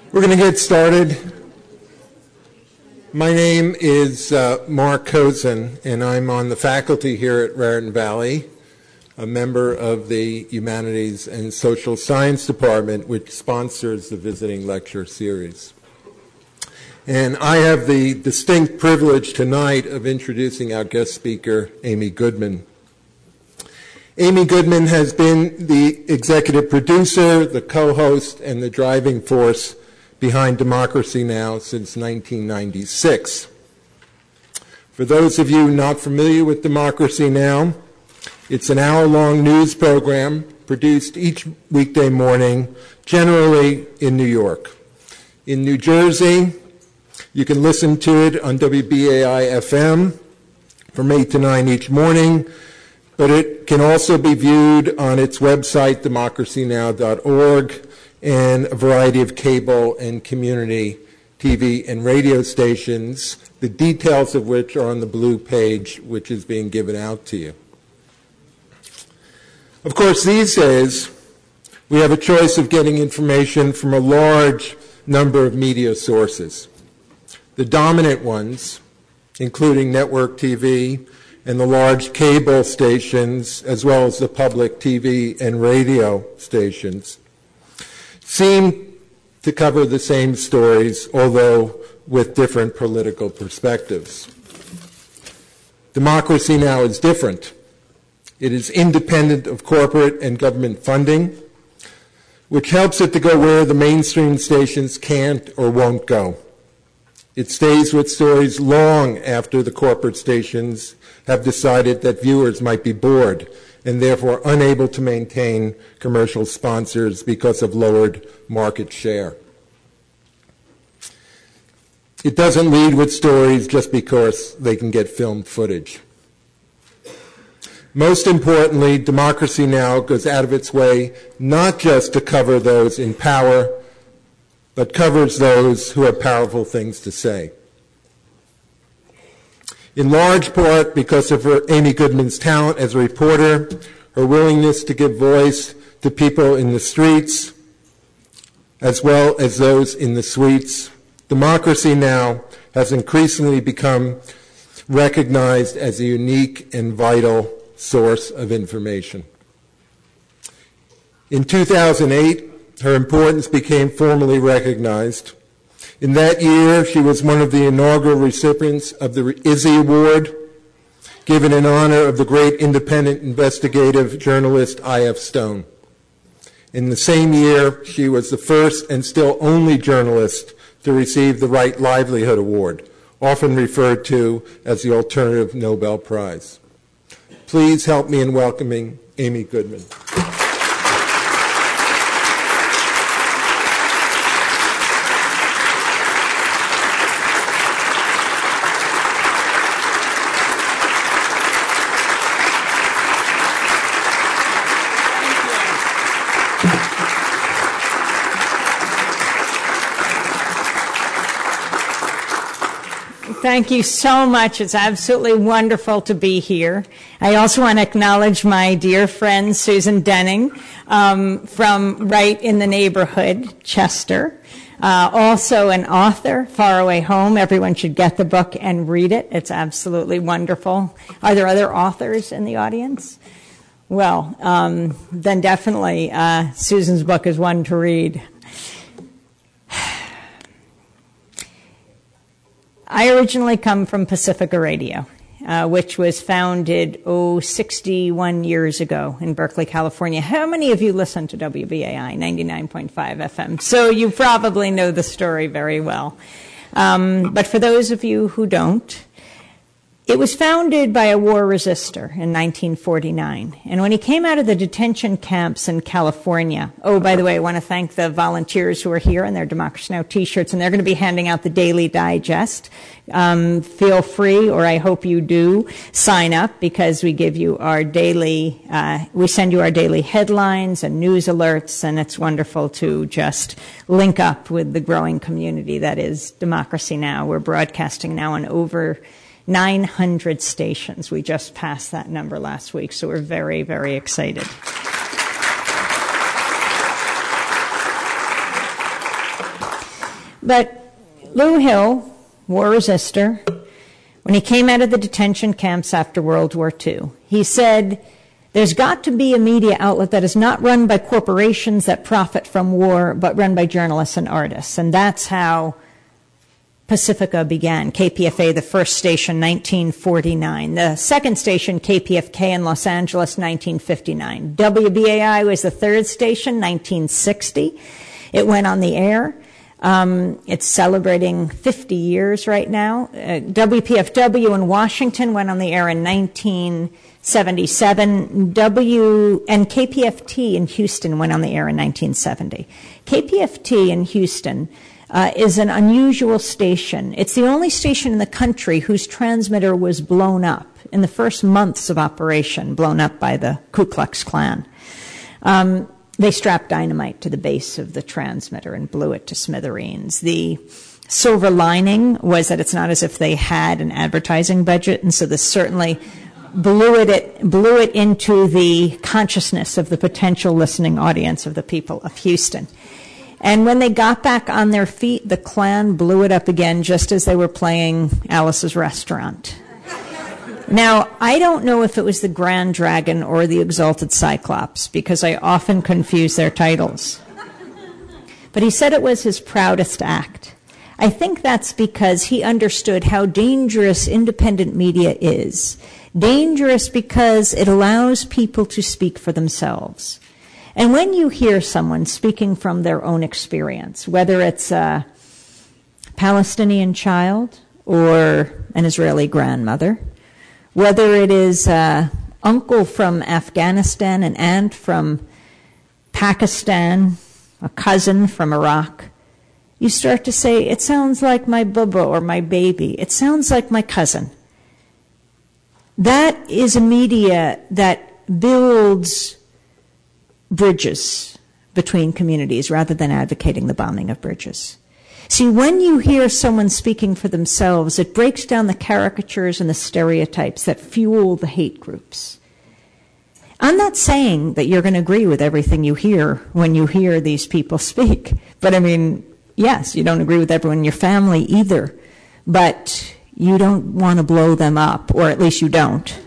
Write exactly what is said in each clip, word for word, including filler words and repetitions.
We're going to get started. My name is uh, Mark Kozin, and I'm on the faculty here at Raritan Valley, a member of the Humanities and Social Science Department, which sponsors the Visiting Lecture Series. And I have the distinct privilege tonight of introducing our guest speaker, Amy Goodman. Amy Goodman has been the executive producer, the co-host, and the driving force behind Democracy Now! Since nineteen ninety-six. For those of you not familiar with Democracy Now!, it's an hour-long news program produced each weekday morning, generally in New York. In New Jersey, you can listen to it on W B A I F M from eight to nine each morning, but it can also be viewed on its website, democracy now dot org, and a variety of cable and community T V and radio stations, the details of which are on the blue page, which is being given out to you. Of course, these days, we have a choice of getting information from a large number of media sources. The dominant ones, including network T V and the large cable stations, as well as the public T V and radio stations, seem to cover the same stories, although with different political perspectives. Democracy Now! Is different. It is independent of corporate and government funding, which helps it to go where the mainstream stations can't or won't go. It stays with stories long after the corporate stations have decided that viewers might be bored and therefore unable to maintain commercial sponsors because of lowered market share. It doesn't lead with stories just because they can get filmed footage. Most importantly, Democracy Now! Goes out of its way not just to cover those in power, but covers those who have powerful things to say. In large part because of her, Amy Goodman's talent as a reporter, her willingness to give voice to people in the streets, as well as those in the suites, Democracy Now! Has increasingly become recognized as a unique and vital source of information. In two thousand eight, her importance became formally recognized. In that year, she was one of the inaugural recipients of the Izzy Award, given in honor of the great independent investigative journalist I F Stone. In the same year, she was the first and still only journalist to receive the Right Livelihood Award, often referred to as the Alternative Nobel Prize. Please help me in welcoming Amy Goodman. Thank you so much. It's absolutely wonderful to be here. I also want to acknowledge my dear friend Susan Denning um, from right in the neighborhood, Chester. Uh, also an author, Far Away Home. Everyone should get the book and read it. It's absolutely wonderful. Are there other authors in the audience? Well, um, then definitely uh, Susan's book is one to read. I originally come from Pacifica Radio, uh, which was founded, oh, sixty-one years ago in Berkeley, California. How many of you listen to W B A I ninety-nine point five F M? So you probably know the story very well. Um, but for those of you who don't, it was founded by a war resister in nineteen forty-nine. And when he came out of the detention camps in California, oh, by the way, I want to thank the volunteers who are here in their Democracy Now! T-shirts, and they're going to be handing out the Daily Digest. Um, feel free, or I hope you do, sign up because we give you our daily, uh, we send you our daily headlines and news alerts, and it's wonderful to just link up with the growing community that is Democracy Now! We're broadcasting now on over nine hundred stations. We just passed that number last week, so we're very, very excited. But Lou Hill, war resister, when he came out of the detention camps after World War Two, he said, there's got to be a media outlet that is not run by corporations that profit from war, but run by journalists and artists. And that's how Pacifica began. K P F A, the first station, nineteen forty-nine. The second station, K P F K in Los Angeles, nineteen fifty-nine. W B A I was the third station, nineteen sixty. It went on the air. Um, it's celebrating fifty years right now. Uh, W P F W in Washington went on the air in nineteen seventy-seven. W and K P F T in Houston went on the air in nineteen seventy. K P F T in Houston uh, is an unusual station. It's the only station in the country whose transmitter was blown up in the first months of operation, blown up by the Ku Klux Klan. Um, They strapped dynamite to the base of the transmitter and blew it to smithereens. The silver lining was that it's not as if they had an advertising budget, and so this certainly blew it, it blew it into the consciousness of the potential listening audience of the people of Houston. And when they got back on their feet, the Klan blew it up again just as they were playing Alice's Restaurant. Now, I don't know if it was the Grand Dragon or the Exalted Cyclops, because I often confuse their titles. But he said it was his proudest act. I think that's because he understood how dangerous independent media is. Dangerous because it allows people to speak for themselves. And when you hear someone speaking from their own experience, whether it's a Palestinian child or an Israeli grandmother, whether it is an uncle from Afghanistan, an aunt from Pakistan, a cousin from Iraq, you start to say, it sounds like my bubba or my baby. It sounds like my cousin. That is a media that builds bridges between communities rather than advocating the bombing of bridges. See, when you hear someone speaking for themselves, it breaks down the caricatures and the stereotypes that fuel the hate groups. I'm not saying that you're going to agree with everything you hear when you hear these people speak. But I mean, yes, you don't agree with everyone in your family either. But you don't want to blow them up, or at least you don't.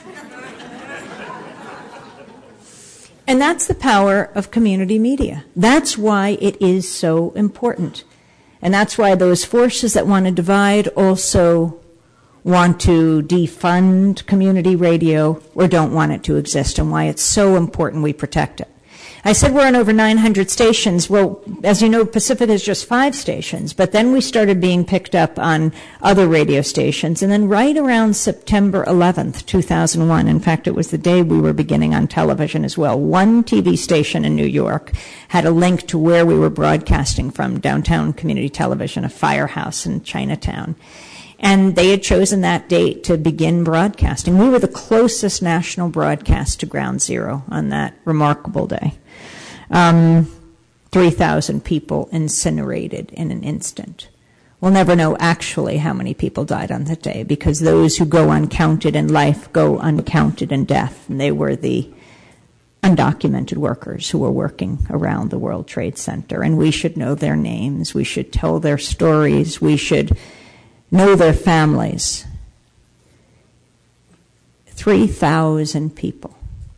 And that's the power of community media. That's why it is so important. And that's why those forces that want to divide also want to defund community radio or don't want it to exist, and why it's so important we protect it. I said we're on over nine hundred stations. Well, as you know, Pacifica is just five stations, but then we started being picked up on other radio stations. And then right around September eleventh, two thousand one, in fact, it was the day we were beginning on television as well, one T V station in New York had a link to where we were broadcasting from, Downtown Community Television, a firehouse in Chinatown. And they had chosen that date to begin broadcasting. We were the closest national broadcast to Ground Zero on that remarkable day. Um, three thousand people incinerated in an instant. We'll never know actually how many people died on that day, because those who go uncounted in life go uncounted in death. And they were the undocumented workers who were working around the World Trade Center. And we should know their names. We should tell their stories. We should know their families. three thousand people.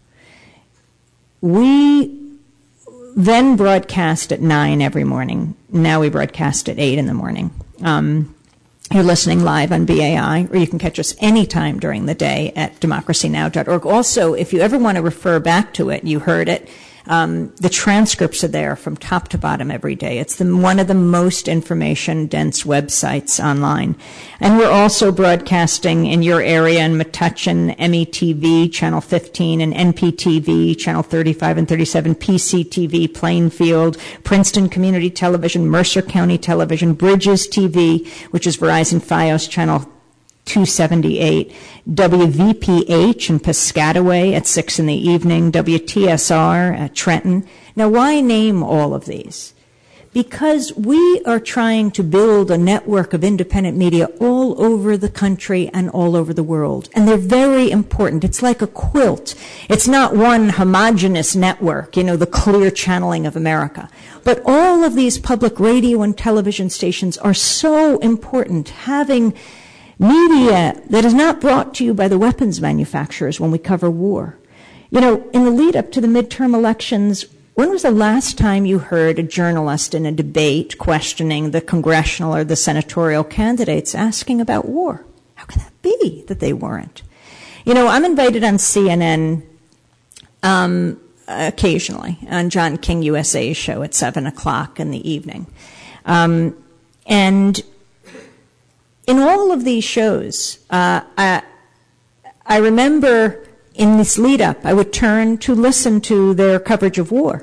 We then broadcast at nine every morning. Now we broadcast at eight in the morning. Um, you're listening live on B A I, or you can catch us anytime during the day at democracy now dot org. Also, if you ever want to refer back to it, you heard it, Um, the transcripts are there from top to bottom every day. It's the, one of the most information-dense websites online. And we're also broadcasting in your area in Metuchen, M E T V, Channel fifteen, and N P T V, Channel thirty-five and thirty-seven, P C T V, Plainfield, Princeton Community Television, Mercer County Television, Bridges T V, which is Verizon Fios, Channel two seventy-eight, W V P H in Piscataway at six in the evening, W T S R at Trenton. Now, why name all of these? because we are trying to build a network of independent media all over the country and all over the world. And they're very important. It's like a quilt. It's not one homogeneous network, you know, the Clear Channeling of America. But all of these public radio and television stations are so important. Having media that is not brought to you by the weapons manufacturers when we cover war. You know, in the lead up to the midterm elections, when was the last time you heard a journalist in a debate questioning the congressional or the senatorial candidates asking about war? How can that be that they weren't? You know, I'm invited on C N N um, occasionally on John King U S A's show at seven o'clock in the evening. Um, and in all of these shows, uh, I, I remember in this lead up, I would turn to listen to their coverage of war.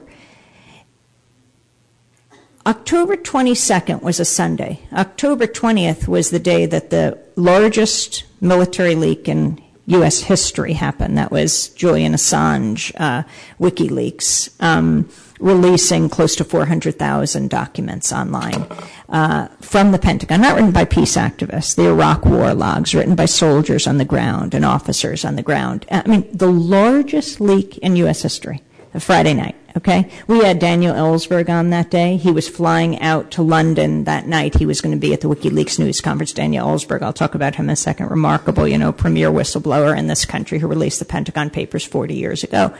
October twenty-second was a Sunday. October twentieth was the day that the largest military leak in U S history happened. That was Julian Assange, uh, WikiLeaks, um, releasing close to four hundred thousand documents online uh, from the Pentagon, not written by peace activists, the Iraq war logs, written by soldiers on the ground and officers on the ground. I mean, the largest leak in U S history, a Friday night, okay? We had Daniel Ellsberg on that day. He was flying out to London that night. He was going to be at the WikiLeaks news conference. Daniel Ellsberg, I'll talk about him in a second, remarkable, you know, premier whistleblower in this country who released the Pentagon Papers forty years ago.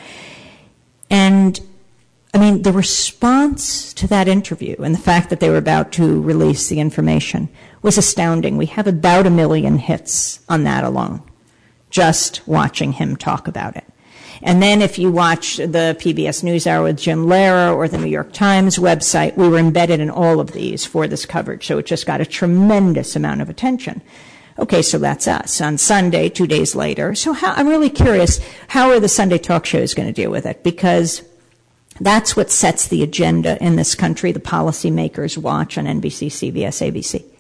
And I mean, the response to that interview and the fact that they were about to release the information was astounding. We have about a million hits on that alone, just watching him talk about it. And then if you watch the P B S NewsHour with Jim Lehrer or the New York Times website, we were embedded in all of these for this coverage, so it just got a tremendous amount of attention. Okay, so that's us. On Sunday, two days later. So how, I'm really curious, how are the Sunday talk shows going to deal with it? Because that's what sets the agenda in this country. The policymakers watch on N B C, C B S, A B C.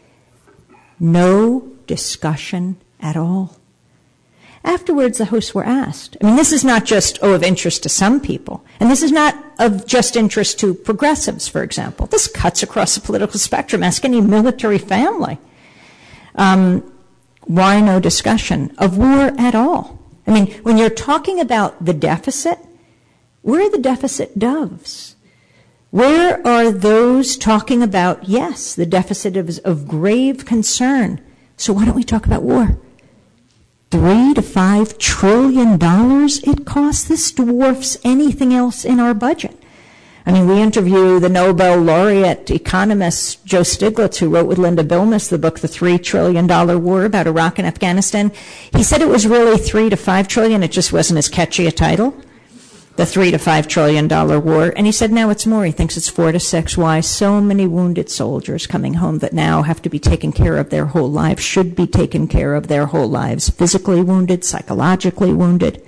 No discussion at all. Afterwards, the hosts were asked. I mean, this is not just, oh, of interest to some people. And this is not of just interest to progressives, for example. This cuts across the political spectrum. Ask any military family. Um, why no discussion of war at all? I mean, when you're talking about the deficit, where are the deficit doves? Where are those talking about, yes, the deficit is of grave concern. So why don't we talk about war? Three to five trillion dollars it costs. This dwarfs anything else in our budget. I mean, we interview the Nobel laureate economist Joe Stiglitz, who wrote with Linda Bilmes the book, The Three Trillion Dollar War, about Iraq and Afghanistan. He said it was really three to five trillion. It just wasn't as catchy a title. The three to five trillion dollar war. And he said now it's more. He thinks it's four to six. Why? So many wounded soldiers coming home that now have to be taken care of their whole lives, should be taken care of their whole lives, physically wounded, psychologically wounded.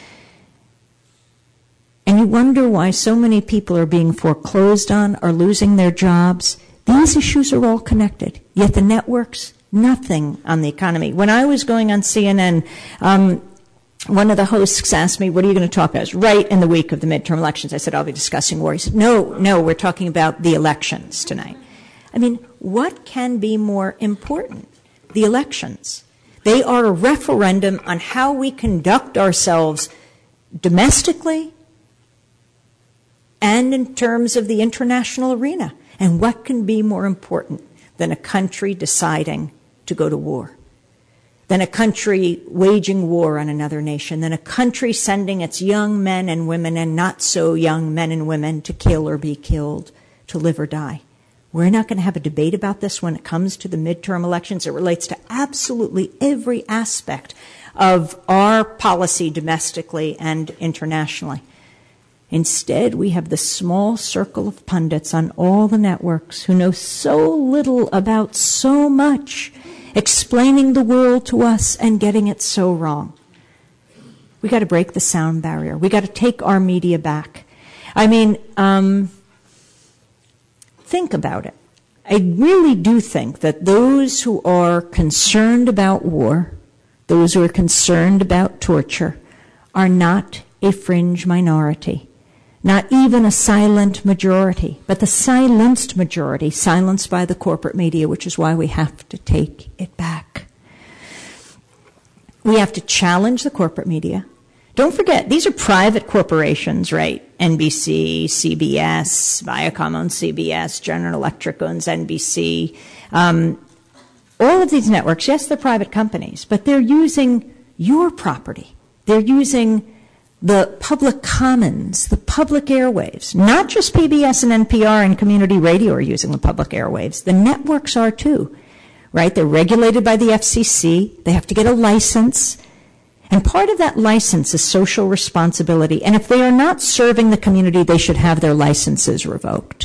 And you wonder why so many people are being foreclosed on, are losing their jobs. These issues are all connected. Yet the networks, nothing on the economy. When I was going on C N N, um, one of the hosts asked me, what are you going to talk about? It was right in the week of the midterm elections. I said, I'll be discussing war. He said, no, no, we're talking about the elections tonight. I mean, what can be more important? The elections. They are a referendum on how we conduct ourselves domestically and in terms of the international arena. And what can be more important than a country deciding to go to war? Than a country waging war on another nation, than a country sending its young men and women and not so young men and women to kill or be killed, to live or die. We're not going to have a debate about this when it comes to the midterm elections. It relates to absolutely every aspect of our policy domestically and internationally. Instead, we have the small circle of pundits on all the networks who know so little about so much, explaining the world to us and getting it so wrong. We got to break the sound barrier. We got to take our media back. I mean, um, think about it. I really do think that those who are concerned about war, those who are concerned about torture, are not a fringe minority. Not even a silent majority, but the silenced majority, silenced by the corporate media, which is why we have to take it back. We have to challenge the corporate media. Don't forget, these are private corporations, right? N B C, C B S, Viacom owns C B S, General Electric owns N B C. Um, all of these networks, yes, they're private companies, but they're using your property. They're using the public commons, the public airwaves. Not just P B S and N P R and community radio are using the public airwaves. The networks are too, right? They're regulated by the F C C. They have to get a license. And part of that license is social responsibility. And if they are not serving the community, they should have their licenses revoked.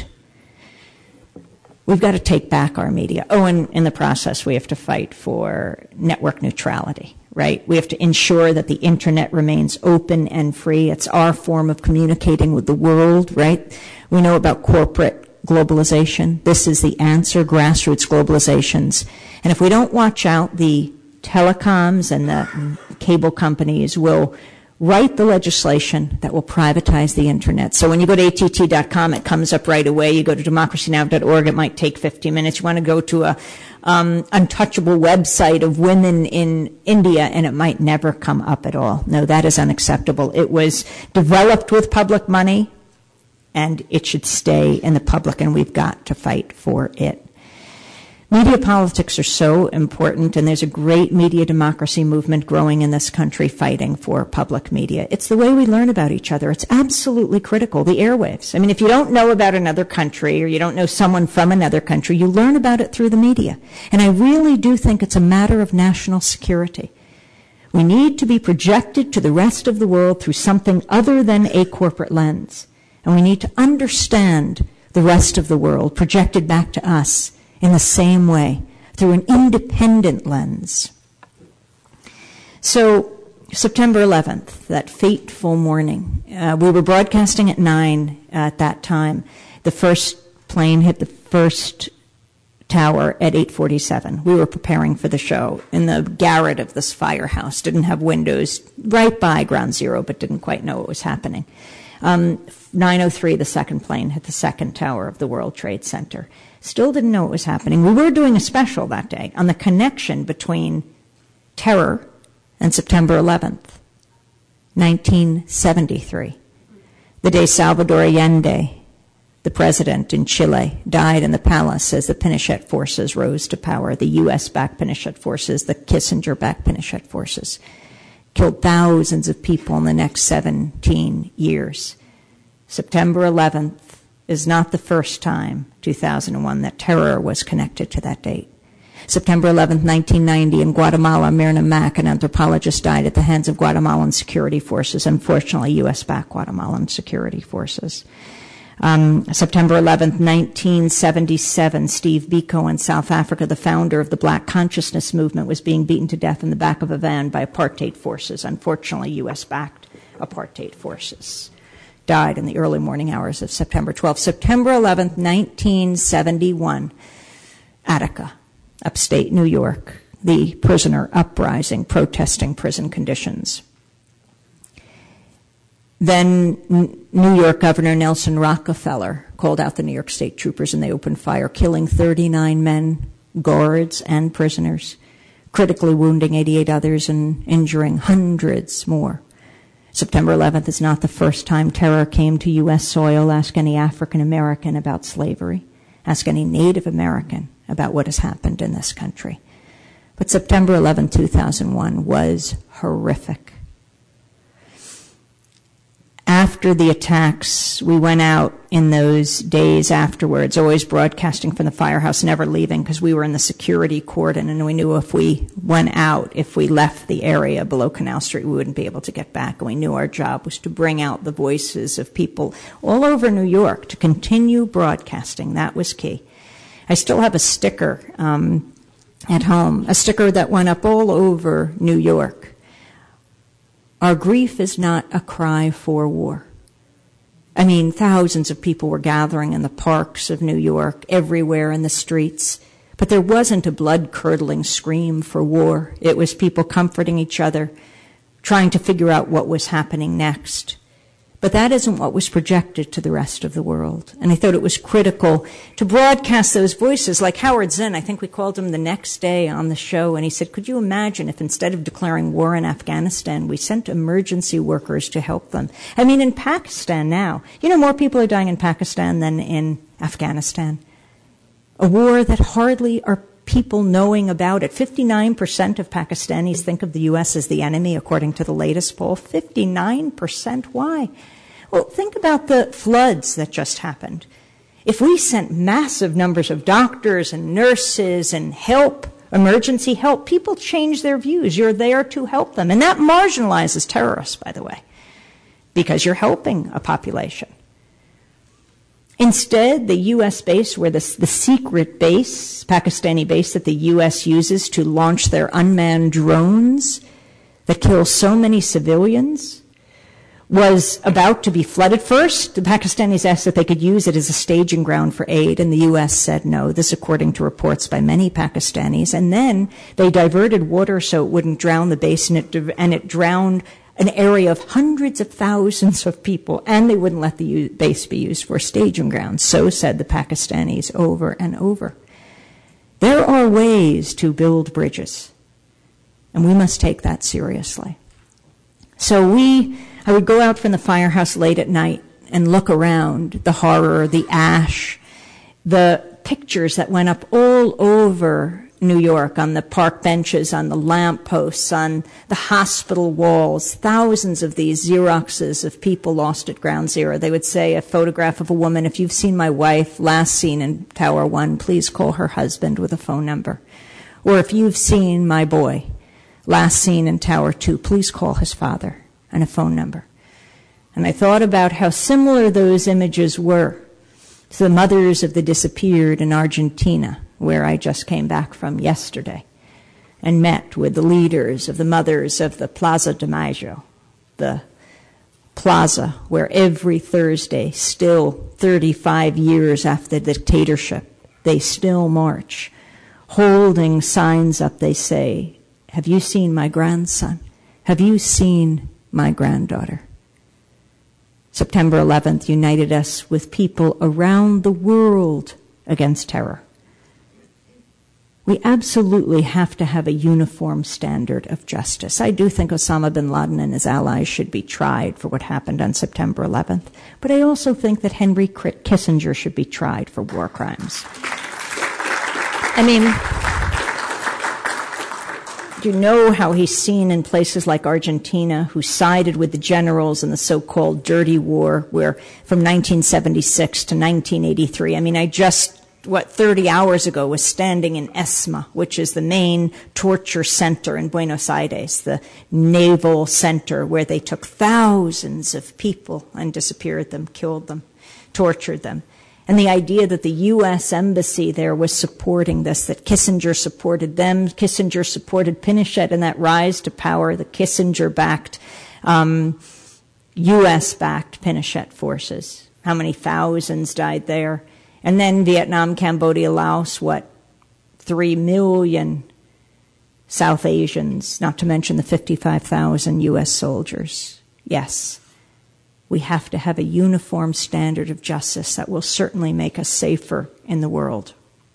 We've got to take back our media. Oh, and in the process, we have to fight for network neutrality, right? We have to ensure that the internet remains open and free. It's our form of communicating with the world, right? We know about corporate globalization. This is the answer, grassroots globalizations. And if we don't watch out, the telecoms and the cable companies will write the legislation that will privatize the internet. So when you go to A T T dot com, it comes up right away. You go to democracy now dot org, it might take fifteen minutes. You want to go to a um, untouchable website of women in India, and it might never come up at all. No, that is unacceptable. It was developed with public money, and it should stay in the public, and we've got to fight for it. Media politics are so important, and there's a great media democracy movement growing in this country fighting for public media. It's the way we learn about each other. It's absolutely critical. The airwaves. I mean, if you don't know about another country or you don't know someone from another country, you learn about it through the media. And I really do think it's a matter of national security. We need to be projected to the rest of the world through something other than a corporate lens. And we need to understand the rest of the world projected back to us in the same way, through an independent lens. So, September eleventh, that fateful morning, uh, we were broadcasting at nine at that time. The first plane hit the first tower at eight forty-seven. We were preparing for the show in the garret of this firehouse. Didn't have windows, right by ground zero, but didn't quite know what was happening. Um, nine oh three, the second plane hit the second tower of the World Trade Center. Still didn't know what was happening. We were doing a special that day on the connection between terror and September eleventh, nineteen seventy-three, the day Salvador Allende, the president in Chile, died in the palace as the Pinochet forces rose to power, the U S-backed Pinochet forces, the Kissinger-backed Pinochet forces. Killed thousands of people in the next seventeen years. September eleventh is not the first time, two thousand one, that terror was connected to that date. September eleventh, nineteen ninety, in Guatemala, Myrna Mack, an anthropologist, died at the hands of Guatemalan security forces, unfortunately U S-backed Guatemalan security forces. Um, September eleventh, nineteen seventy-seven, Steve Biko in South Africa, the founder of the Black Consciousness Movement, was being beaten to death in the back of a van by apartheid forces, unfortunately U S-backed apartheid forces. Died in the early morning hours of September twelfth. September eleventh, nineteen seventy-one, Attica, upstate New York, the prisoner uprising, protesting prison conditions. Then New York Governor Nelson Rockefeller called out the New York State Troopers, and they opened fire, killing thirty-nine men, guards, and prisoners, critically wounding eighty-eight others and injuring hundreds more. September eleventh is not the first time terror came to U S soil. Ask any African American about slavery. Ask any Native American about what has happened in this country. But September eleventh, two thousand one was horrific. After the attacks, we went out in those days afterwards, always broadcasting from the firehouse, never leaving, because we were in the security cordon, and we knew if we went out, if we left the area below Canal Street, we wouldn't be able to get back. And we knew our job was to bring out the voices of people all over New York, to continue broadcasting. That was key. I still have a sticker um, at home, a sticker that went up all over New York. Our grief is not a cry for war. I mean, thousands of people were gathering in the parks of New York, everywhere in the streets. But there wasn't a blood-curdling scream for war. It was people comforting each other, trying to figure out what was happening next. But that isn't what was projected to the rest of the world. And I thought it was critical to broadcast those voices. Like Howard Zinn, I think we called him the next day on the show, and he said, could you imagine if instead of declaring war in Afghanistan, we sent emergency workers to help them? I mean, in Pakistan now, you know, more people are dying in Pakistan than in Afghanistan. A war that hardly are people knowing about it. fifty-nine percent of Pakistanis think of the U S as the enemy, according to the latest poll. fifty-nine percent. Why? Well, think about the floods that just happened. If we sent massive numbers of doctors and nurses and help, emergency help, people change their views. You're there to help them. And that marginalizes terrorists, by the way, because you're helping a population. Instead, the U S base, where the, the secret base, Pakistani base that the U S uses to launch their unmanned drones that kill so many civilians, was about to be flooded first. The Pakistanis asked if they could use it as a staging ground for aid, and the U S said no, this according to reports by many Pakistanis. And then they diverted water so it wouldn't drown the base, and it, and it drowned an area of hundreds of thousands of people, and they wouldn't let the base be used for staging grounds. So said the Pakistanis over and over. There are ways to build bridges, and we must take that seriously. So we, I would go out from the firehouse late at night and look around, the horror, the ash, the pictures that went up all over New York, on the park benches, on the lampposts, on the hospital walls, thousands of these Xeroxes of people lost at Ground Zero. They would say a photograph of a woman, if you've seen my wife, last seen in Tower One, please call her husband with a phone number. Or if you've seen my boy, last seen in Tower Two, please call his father and a phone number. And I thought about how similar those images were to the mothers of the disappeared in Argentina, where I just came back from yesterday, and met with the leaders of the mothers of the Plaza de Mayo, the plaza where every Thursday, still thirty-five years after the dictatorship, they still march, holding signs up. They say, have you seen my grandson? Have you seen my granddaughter? September eleventh united us with people around the world against terror. We absolutely have to have a uniform standard of justice. I do think Osama bin Laden and his allies should be tried for what happened on September eleventh, but I also think that Henry Kissinger should be tried for war crimes. I mean, you know how he's seen in places like Argentina, who sided with the generals in the so-called dirty war, where from nineteen seventy-six to nineteen eighty-three, I mean, I just what, thirty hours ago was standing in ESMA, which is the main torture center in Buenos Aires, the naval center where they took thousands of people and disappeared them, killed them, tortured them. And the idea that the U S embassy there was supporting this, that Kissinger supported them, Kissinger supported Pinochet in that rise to power, the Kissinger-backed, um, U S-backed Pinochet forces. How many thousands died there? And then Vietnam, Cambodia, Laos, what, three million South Asians, not to mention the fifty-five thousand U S soldiers. Yes, we have to have a uniform standard of justice that will certainly make us safer in the world.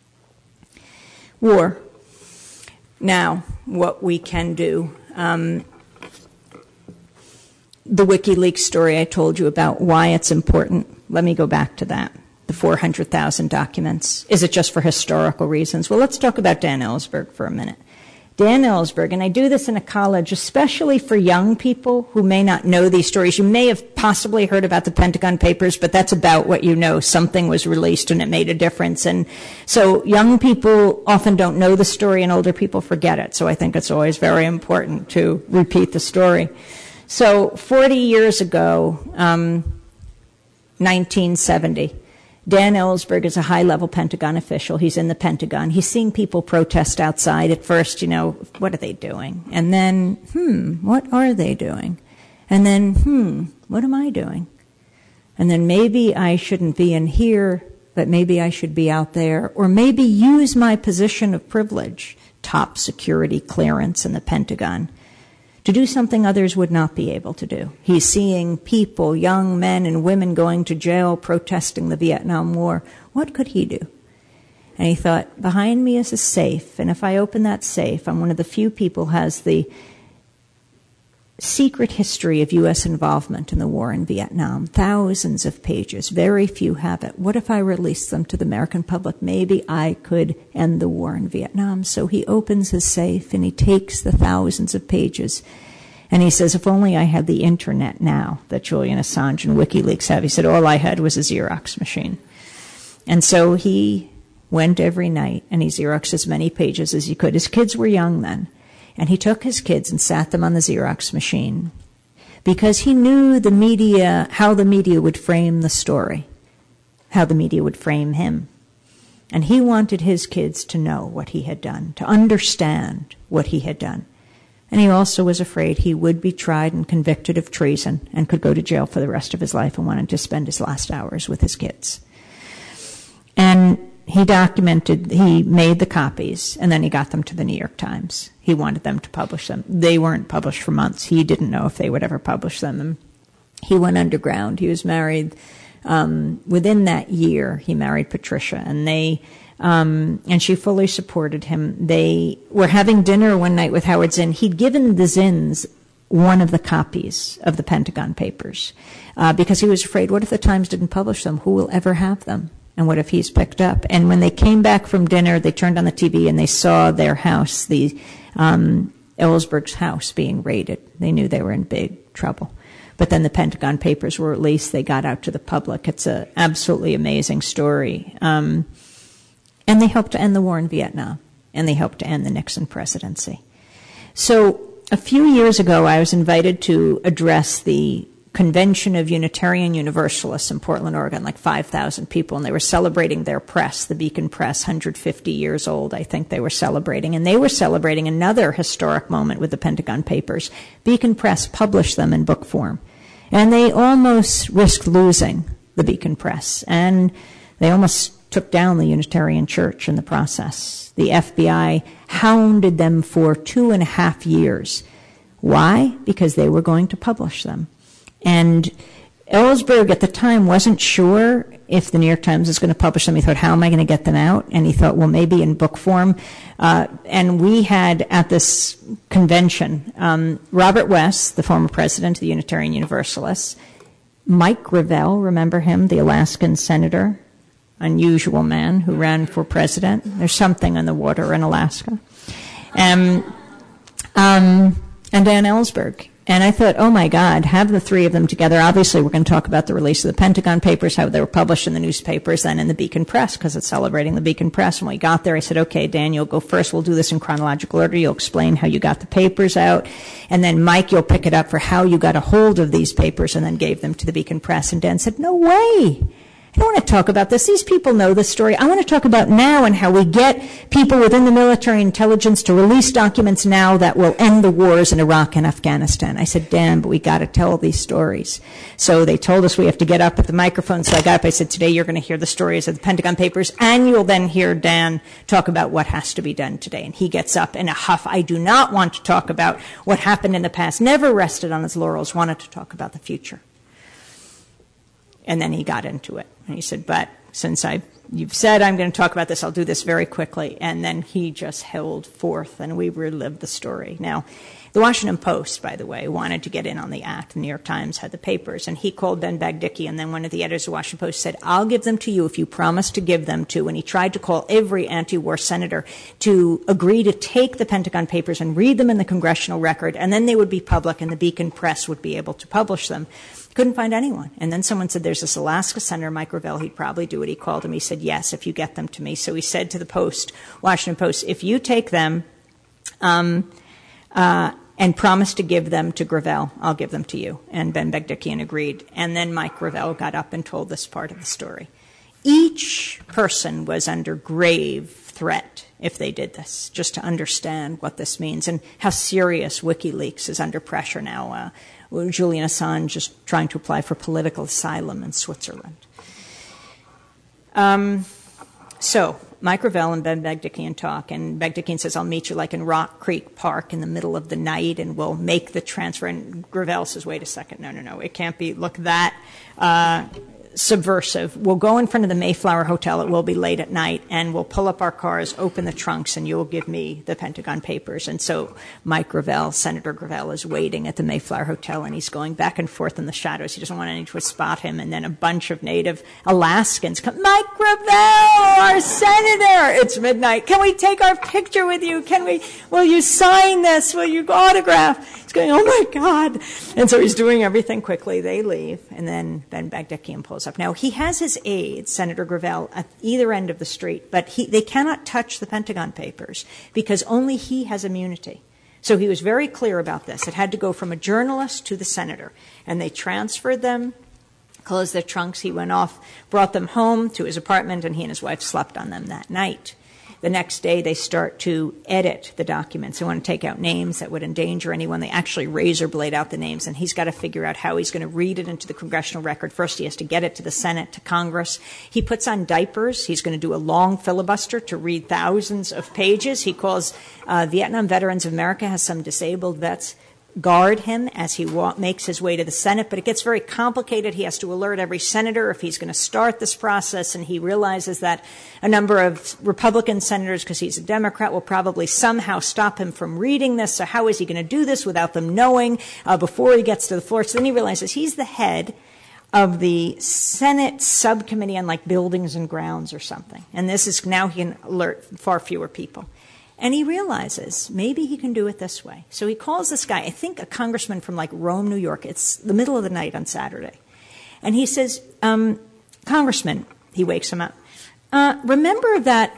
War. Now, what we can do. Um, the WikiLeaks story I told you about, why it's important. Let me go back to that. The four hundred thousand documents. Is it just for historical reasons? Well, let's talk about Dan Ellsberg for a minute. Dan Ellsberg, and I do this in a college, especially for young people who may not know these stories. You may have possibly heard about the Pentagon Papers, but that's about what you know. Something was released and it made a difference. And so young people often don't know the story and older people forget it. So I think it's always very important to repeat the story. So forty years ago, um, nineteen seventy, Dan Ellsberg is a high-level Pentagon official. He's in the Pentagon. He's seeing people protest outside. At first, you know, what are they doing? And then, hmm, what are they doing? And then, hmm, what am I doing? And then maybe I shouldn't be in here, but maybe I should be out there. Or maybe use my position of privilege, top security clearance in the Pentagon, to do something others would not be able to do. He's seeing people, young men and women, going to jail protesting the Vietnam War. What could he do? And he thought, behind me is a safe, and if I open that safe, I'm one of the few people who has the secret history of U S involvement in the war in Vietnam. Thousands of pages. Very few have it. What if I release them to the American public? Maybe I could end the war in Vietnam. So he opens his safe and he takes the thousands of pages and he says, if only I had the internet now that Julian Assange and WikiLeaks have. He said, all I had was a Xerox machine. And so he went every night and he Xeroxed as many pages as he could. His kids were young then. And he took his kids and sat them on the Xerox machine because he knew the media, how the media would frame the story, how the media would frame him. And he wanted his kids to know what he had done, to understand what he had done. And he also was afraid he would be tried and convicted of treason and could go to jail for the rest of his life and wanted to spend his last hours with his kids. And he documented, he made the copies, and then he got them to the New York Times. He wanted them to publish them. They weren't published for months. He didn't know if they would ever publish them. And he went underground. He was married. Um, within that year, he married Patricia, and they, um, and she fully supported him. They were having dinner one night with Howard Zinn. He'd given the Zinns one of the copies of the Pentagon Papers uh, because he was afraid, what if the Times didn't publish them? Who will ever have them? And what if he's picked up? And when they came back from dinner, they turned on the T V and they saw their house, the um, Ellsberg's house, being raided. They knew they were in big trouble. But then the Pentagon Papers were released. They got out to the public. It's an absolutely amazing story. Um, and they helped to end the war in Vietnam. And they helped to end the Nixon presidency. So a few years ago, I was invited to address the Convention of Unitarian Universalists in Portland, Oregon, like five thousand people, and they were celebrating their press, the Beacon Press, one hundred fifty years old, I think they were celebrating. And they were celebrating another historic moment with the Pentagon Papers. Beacon Press published them in book form. And they almost risked losing the Beacon Press. And they almost took down the Unitarian Church in the process. The F B I hounded them for two and a half years. Why? Because they were going to publish them. And Ellsberg at the time wasn't sure if the New York Times was going to publish them. He thought, how am I going to get them out? And he thought, well, maybe in book form. Uh, and we had at this convention um, Robert West, the former president of the Unitarian Universalists, Mike Gravel, remember him, the Alaskan senator, unusual man who ran for president. There's something in the water in Alaska. Um, um, and Dan Ellsberg. And I thought, oh my God, have the three of them together. Obviously, we're going to talk about the release of the Pentagon Papers, how they were published in the newspapers, then in the Beacon Press, because it's celebrating the Beacon Press. When we got there, I said, okay, Dan, you'll go first. We'll do this in chronological order. You'll explain how you got the papers out. And then, Mike, you'll pick it up for how you got a hold of these papers and then gave them to the Beacon Press. And Dan said, no way. I don't want to talk about this. These people know the story. I want to talk about now and how we get people within the military intelligence to release documents now that will end the wars in Iraq and Afghanistan. I said, Dan, but we got to tell these stories. So they told us we have to get up at the microphone. So I got up. I said, today you're going to hear the stories of the Pentagon Papers, and you'll then hear Dan talk about what has to be done today. And he gets up in a huff. I do not want to talk about what happened in the past. Never rested on his laurels. Wanted to talk about the future. And then he got into it. And he said, but since I, you've said I'm going to talk about this, I'll do this very quickly. And then he just held forth, and we relived the story. Now, the Washington Post, by the way, wanted to get in on the act. The New York Times had the papers. And he called Ben Bagdicki, and then one of the editors of the Washington Post said, I'll give them to you if you promise to give them to. And he tried to call every anti-war senator to agree to take the Pentagon Papers and read them in the congressional record, and then they would be public, and the Beacon Press would be able to publish them. Couldn't find anyone. And then someone said, there's this Alaska senator, Mike Gravel, he'd probably do it. He called him. He said, yes, if you get them to me. So he said to the Post, Washington Post, if you take them um, uh, and promise to give them to Gravel, I'll give them to you. And Ben Bagdickian agreed. And then Mike Gravel got up and told this part of the story. Each person was under grave threat if they did this, just to understand what this means and how serious WikiLeaks is under pressure now. Uh, Julian Assange is trying to apply for political asylum in Switzerland. Um, so Mike Gravel and Ben Begdickian talk, and Begdickian says, I'll meet you like in Rock Creek Park in the middle of the night, and we'll make the transfer. And Gravel says, wait a second, no, no, no, it can't be, look, that uh, subversive. We'll go in front of the Mayflower Hotel, it will be late at night, and we'll pull up our cars, open the trunks, and you'll give me the Pentagon Papers. And so Mike Gravel, Senator Gravel, is waiting at the Mayflower Hotel, and he's going back and forth in the shadows. He doesn't want anyone to spot him. And then a bunch of native Alaskans come, Mike Gravel, our senator! It's midnight. Can we take our picture with you? Can we, will you sign this? Will you autograph? He's going, oh my God. And so he's doing everything quickly. They leave, and then Ben Begdickian pulls up. Now, he has his aides, Senator Gravel, at either end of the street, but he, they cannot touch the Pentagon Papers because only he has immunity. So he was very clear about this. It had to go from a journalist to the senator, and they transferred them, closed their trunks. He went off, brought them home to his apartment, and he and his wife slept on them that night. The next day, they start to edit the documents. They want to take out names that would endanger anyone. They actually razor blade out the names, and he's got to figure out how he's going to read it into the congressional record. First, he has to get it to the Senate, to Congress. He puts on diapers. He's going to do a long filibuster to read thousands of pages. He calls uh, Vietnam Veterans of America, has some disabled vets guard him as he wa- makes his way to the Senate, but it gets very complicated. He has to alert every senator if he's going to start this process, and he realizes that a number of Republican senators, because he's a Democrat, will probably somehow stop him from reading this. So how is he going to do this without them knowing uh, before he gets to the floor? So then he realizes he's the head of the Senate subcommittee on like buildings and grounds or something, and this is now he can alert far fewer people. And he realizes maybe he can do it this way. So he calls this guy, I think a congressman from like Rome, New York. It's the middle of the night on Saturday. And he says, um, Congressman, he wakes him up, uh, remember that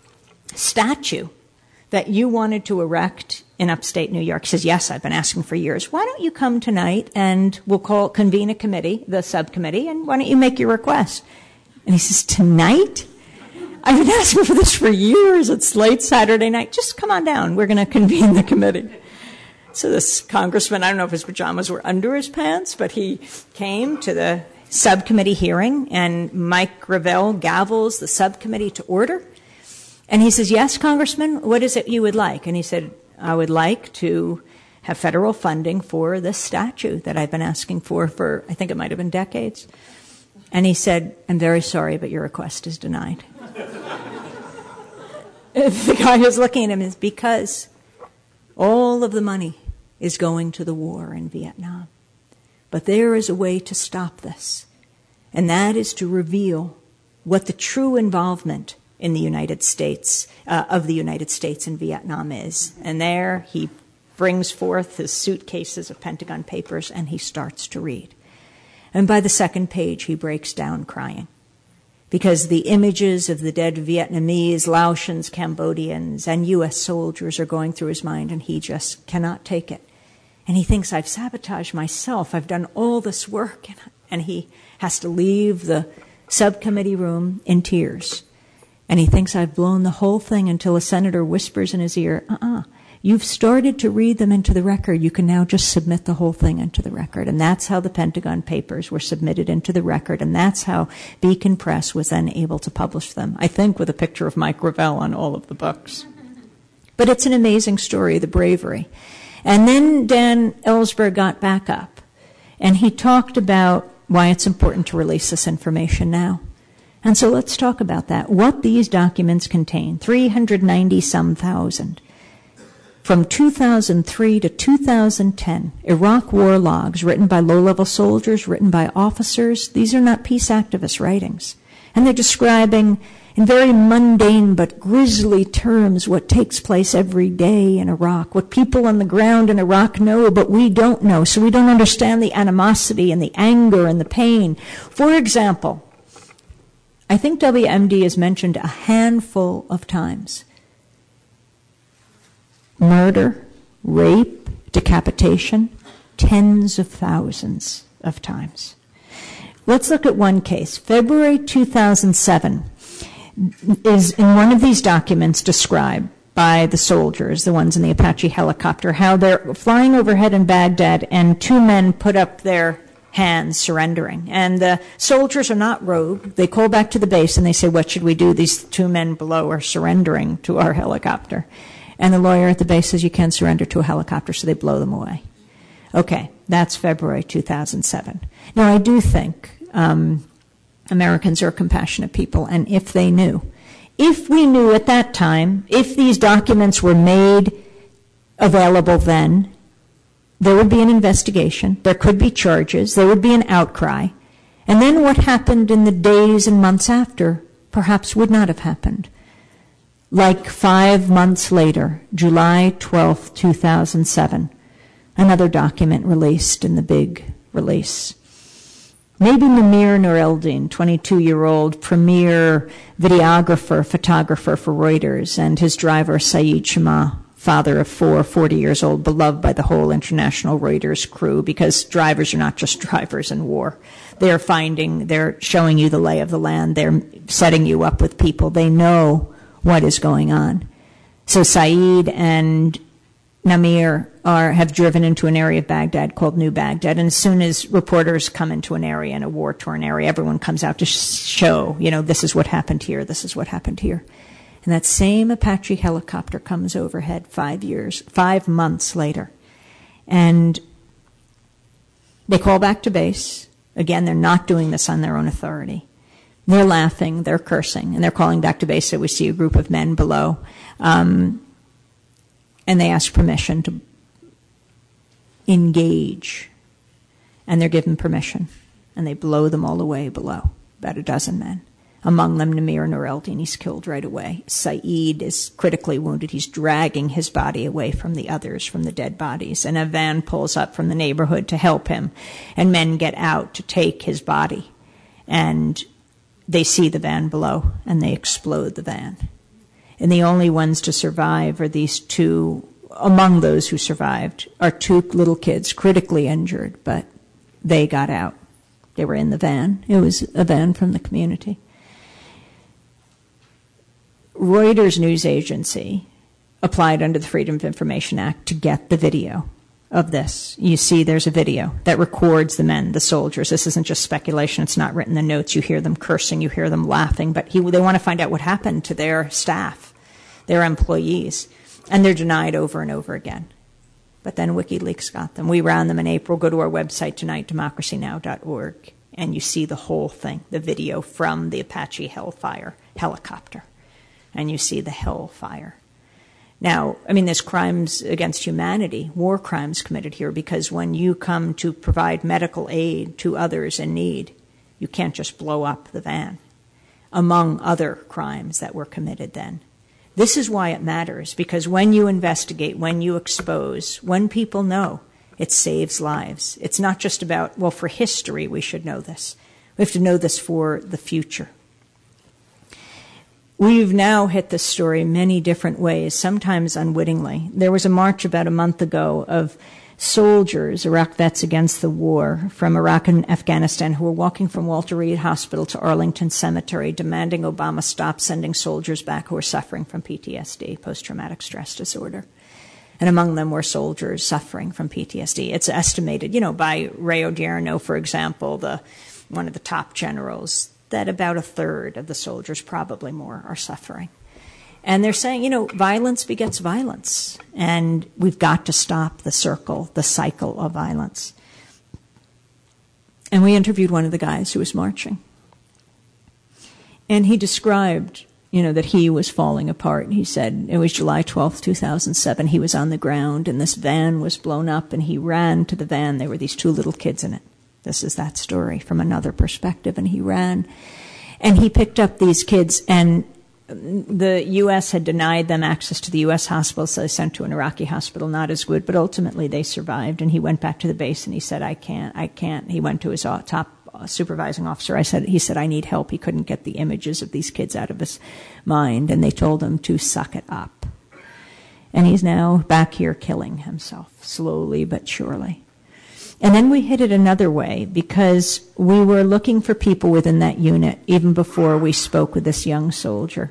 statue that you wanted to erect in upstate New York? He says, yes, I've been asking for years. Why don't you come tonight and we'll call, convene a committee, the subcommittee, and why don't you make your request? And he says, tonight? I've been asking for this for years. It's late Saturday night. Just come on down. We're going to convene the committee. So this congressman, I don't know if his pajamas were under his pants, but he came to the subcommittee hearing, and Mike Gravel gavels the subcommittee to order. And he says, yes, Congressman, what is it you would like? And he said, I would like to have federal funding for this statue that I've been asking for for, I think it might have been decades. And he said, I'm very sorry, but your request is denied. The guy who's looking at him is because all of the money is going to the war in Vietnam. But there is a way to stop this, and that is to reveal what the true involvement in the United States, uh, of the United States in Vietnam is. And there he brings forth his suitcases of Pentagon Papers, and he starts to read. And by the second page, he breaks down crying, because the images of the dead Vietnamese, Laotians, Cambodians, and U S soldiers are going through his mind, and he just cannot take it. And he thinks, I've sabotaged myself. I've done all this work. And he has to leave the subcommittee room in tears. And he thinks, I've blown the whole thing, until a senator whispers in his ear, uh-uh. You've started to read them into the record. You can now just submit the whole thing into the record. And that's how the Pentagon Papers were submitted into the record. And that's how Beacon Press was then able to publish them, I think with a picture of Mike Gravel on all of the books. But it's an amazing story, the bravery. And then Dan Ellsberg got back up, and he talked about why it's important to release this information now. And so let's talk about that. What these documents contain, three hundred ninety some thousand. From two thousand three to two thousand ten, Iraq war logs written by low-level soldiers, written by officers. These are not peace activist writings. And they're describing in very mundane but grisly terms what takes place every day in Iraq, what people on the ground in Iraq know but we don't know, so we don't understand the animosity and the anger and the pain. For example, I think W M D is mentioned a handful of times. Murder, rape, decapitation, tens of thousands of times. Let's look at one case. February two thousand seven is in one of these documents described by the soldiers, the ones in the Apache helicopter, how they're flying overhead in Baghdad, and two men put up their hands surrendering. And the soldiers are not rogue. They call back to the base and they say, what should we do? These two men below are surrendering to our helicopter. And the lawyer at the base says, you can't surrender to a helicopter, so they blow them away. Okay, that's February two thousand seven. Now, I do think um, Americans are compassionate people, and if they knew, if we knew at that time, if these documents were made available then, there would be an investigation, there could be charges, there would be an outcry, and then what happened in the days and months after perhaps would not have happened. Like five months later, July twelfth, two thousand seven, another document released in the big release. Maybe Namir Noreldin, twenty-two-year-old premier videographer, photographer for Reuters, and his driver Saeed Shama, father of four, forty years old, beloved by the whole international Reuters crew, because drivers are not just drivers in war. They're finding, they're showing you the lay of the land, they're setting you up with people. They know what is going on. So Saeed and Namir are, have driven into an area of Baghdad called New Baghdad, and as soon as reporters come into an area, in a war-torn area, everyone comes out to sh- show, you know, this is what happened here, this is what happened here. And that same Apache helicopter comes overhead five years, five months later. And they call back to base. Again, they're not doing this on their own authority. They're laughing, they're cursing, and they're calling back to base, so we see a group of men below. Um, and they ask permission to engage. And they're given permission. And they blow them all away below, about a dozen men. Among them, Namir Noreldin, he's killed right away. Saeed is critically wounded. He's dragging his body away from the others, from the dead bodies. And a van pulls up from the neighborhood to help him. And men get out to take his body. And they see the van below, and they explode the van. And the only ones to survive are these two, among those who survived, are two little kids, critically injured, but they got out. They were in the van. It was a van from the community. Reuters news agency applied under the Freedom of Information Act to get the video of this. You see there's a video that records the men, the soldiers. This isn't just speculation. It's not written in the notes. You hear them cursing. You hear them laughing. But he, they want to find out what happened to their staff, their employees. And they're denied over and over again. But then WikiLeaks got them. We ran them in April. Go to our website tonight, democracy now dot org, and you see the whole thing, the video from the Apache Hellfire helicopter. And you see the hellfire. Now, I mean, there's crimes against humanity, war crimes committed here, because when you come to provide medical aid to others in need, you can't just blow up the van, among other crimes that were committed then. This is why it matters, because when you investigate, when you expose, when people know, it saves lives. It's not just about, well, for history we should know this. We have to know this for the future. We've now hit this story many different ways, sometimes unwittingly. There was a march about a month ago of soldiers, Iraq vets against the war, from Iraq and Afghanistan, who were walking from Walter Reed Hospital to Arlington Cemetery, demanding Obama stop sending soldiers back who are suffering from P T S D, post-traumatic stress disorder. And among them were soldiers suffering from P T S D. It's estimated, you know, by Ray Odierno, for example, the one of the top generals, that about a third of the soldiers, probably more, are suffering. And they're saying, you know, violence begets violence, and we've got to stop the circle, the cycle of violence. And we interviewed one of the guys who was marching. And he described, you know, that he was falling apart. He said it was July twelfth, two thousand seven. He was on the ground, and this van was blown up, and he ran to the van. There were these two little kids in it. This is that story from another perspective. And he ran, and he picked up these kids, and the U S had denied them access to the U S hospital, so they sent to an Iraqi hospital, not as good, but ultimately they survived. And he went back to the base, and he said, I can't, I can't. He went to his top supervising officer. I said, he said, I need help. He couldn't get the images of these kids out of his mind, and they told him to suck it up. And he's now back here killing himself, slowly but surely. And then we hit it another way, because we were looking for people within that unit even before we spoke with this young soldier,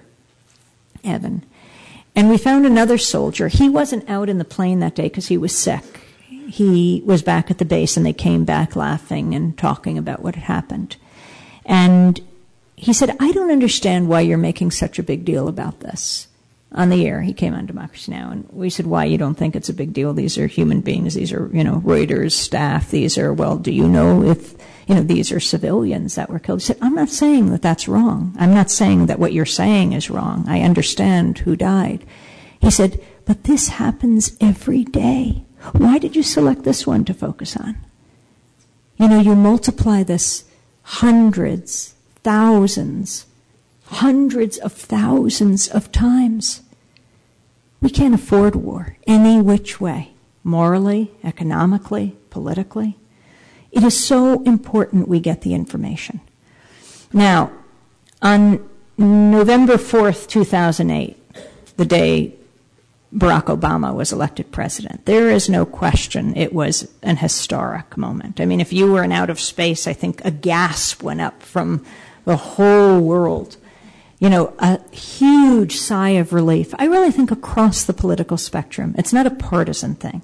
Evan. And we found another soldier. He wasn't out in the plane that day because he was sick. he was back at the base, and they came back laughing and talking about what had happened. And he said, I don't understand why you're making such a big deal about this. On the air, he came on Democracy Now!, and we said, why, you don't think it's a big deal? These are human beings. These are, you know, Reuters staff. These are, well, do you know if, you know, these are civilians that were killed? He said, I'm not saying that that's wrong. I'm not saying that what you're saying is wrong. I understand who died. He said, but this happens every day. Why did you select this one to focus on? You know, you multiply this hundreds, thousands, hundreds of thousands of times. We can't afford war any which way, morally, economically, politically. It is so important we get the information. Now, on November fourth, two thousand eight, the day Barack Obama was elected president, there is no question it was an historic moment. I mean, if you were in outer space, I think a gasp went up from the whole world. You know, a huge sigh of relief. I really think across the political spectrum. It's not a partisan thing.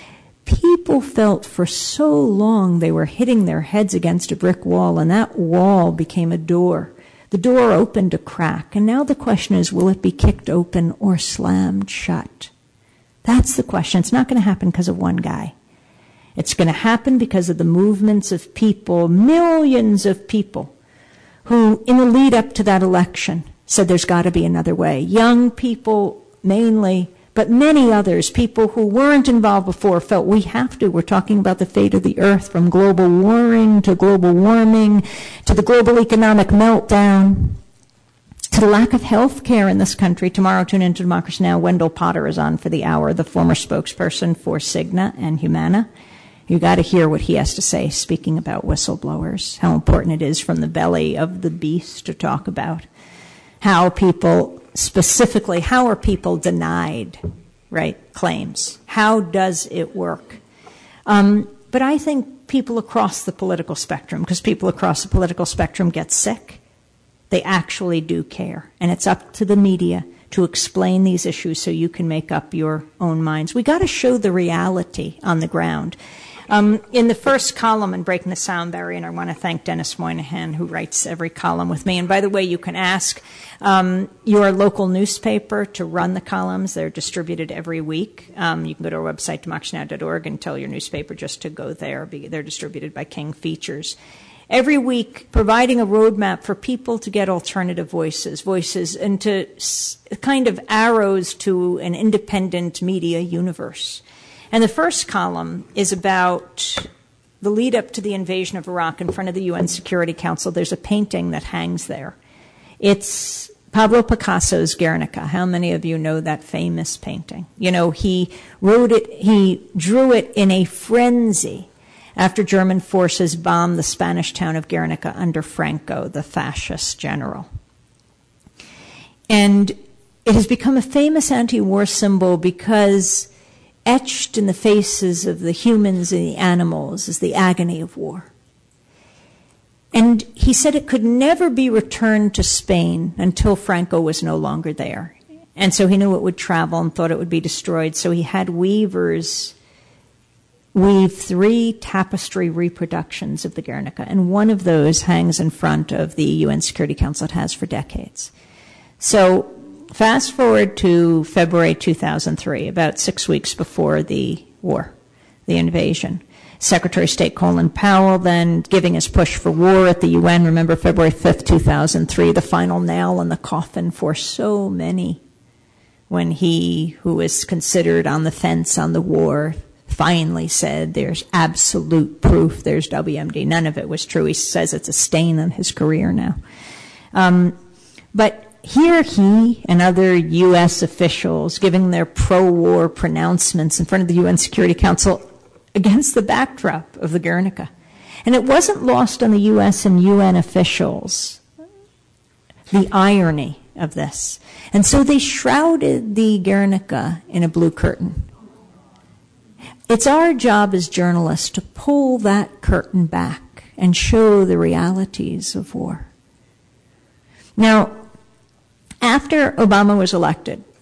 People felt for so long they were hitting their heads against a brick wall, and that wall became a door. The door opened a crack, and now the question is, will it be kicked open or slammed shut? That's the question. It's not going to happen because of one guy. It's going to happen because of the movements of people, millions of people, who, in the lead up to that election, said there's got to be another way. Young people mainly, but many others, people who weren't involved before, felt we have to. We're talking about the fate of the earth, from global warming to global warming to the global economic meltdown to the lack of health care in this country. Tomorrow, tune into Democracy Now! Wendell Potter is on for the hour, the former spokesperson for Cigna and Humana. You got to hear what he has to say, speaking about whistleblowers, how important it is from the belly of the beast to talk about how people, specifically, how are people denied, right, claims? How does it work? Um, but I think people across the political spectrum, because people across the political spectrum get sick, they actually do care. And it's up to the media to explain these issues so you can make up your own minds. We got to show the reality on the ground. Um, in the first column in Breaking the Sound Barrier, and I want to thank Dennis Moynihan, who writes every column with me. And by the way, you can ask um, your local newspaper to run the columns. They're distributed every week. Um, you can go to our website, democracy now dot org, and tell your newspaper just to go there. They're distributed by King Features. Every week, providing a roadmap for people to get alternative voices, voices into kind of arrows to an independent media universe. And the first column is about the lead up to the invasion of Iraq in front of the U N Security Council. There's a painting that hangs there. It's Pablo Picasso's Guernica. How many of you know that famous painting? You know, he wrote it, he drew it in a frenzy after German forces bombed the Spanish town of Guernica under Franco, the fascist general. And it has become a famous anti-war symbol because etched in the faces of the humans and the animals is the agony of war. And he said it could never be returned to Spain until Franco was no longer there. And so he knew it would travel and thought it would be destroyed. So he had weavers weave three tapestry reproductions of the Guernica. And one of those hangs in front of the U N Security Council. It has for decades. So fast forward to February two thousand three, about six weeks before the war, the invasion. Secretary of State Colin Powell then giving his push for war at the U N. Remember February fifth, two thousand three, the final nail in the coffin for so many, when he, who was considered on the fence on the war, finally said there's absolute proof there's W M D. None of it was true. He says it's a stain on his career now. Um, but here he and other U S officials giving their pro-war pronouncements in front of the U N Security Council against the backdrop of the Guernica. And it wasn't lost on the U S and U N officials, the irony of this. And so they shrouded the Guernica in a blue curtain. It's our job as journalists to pull that curtain back and show the realities of war. Now, after Obama was elected,